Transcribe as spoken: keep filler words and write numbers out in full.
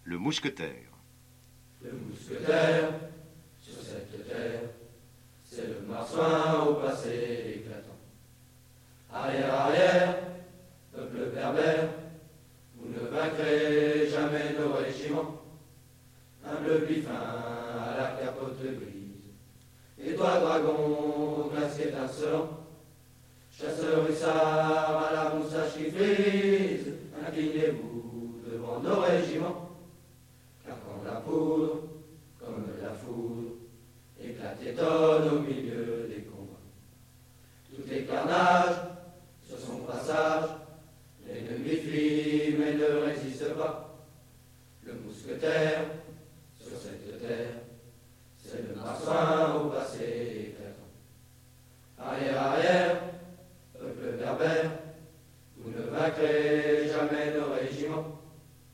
Le mousquetaire. Le mousquetaire, sur cette terre, c'est le marsouin au passé éclatant. Arrière, arrière, peuple berbère, vous ne vaincrez jamais nos régiments. Un bleu bifin à la capote grise, et toi, dragon, casque étincelant, chasseur hussard à la moustache qui frise, inclinez-vous devant nos régiments. Car quand la poudre, comme la foudre, éclate et tonne au milieu des combats, tous les carnages, sur son passage, l'ennemi fuit mais ne résiste pas. Le mousquetaire, sur cette terre, c'est le marsouin au passé éclatant. Arrière, arrière, peuple berbère, vous ne vaincrez jamais